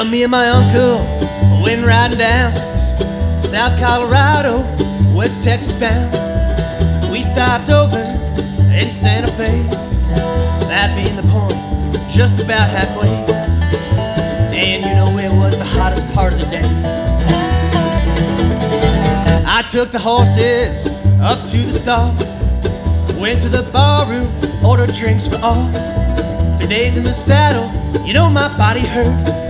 Me and my uncle went riding down South Colorado, West Texas bound. We stopped over in Santa Fe, that being the point, just about halfway. And you know it was the hottest part of the day. I took the horses up to the stall, went to the bar room, ordered drinks for all. 3 days in the saddle, you know my body hurt.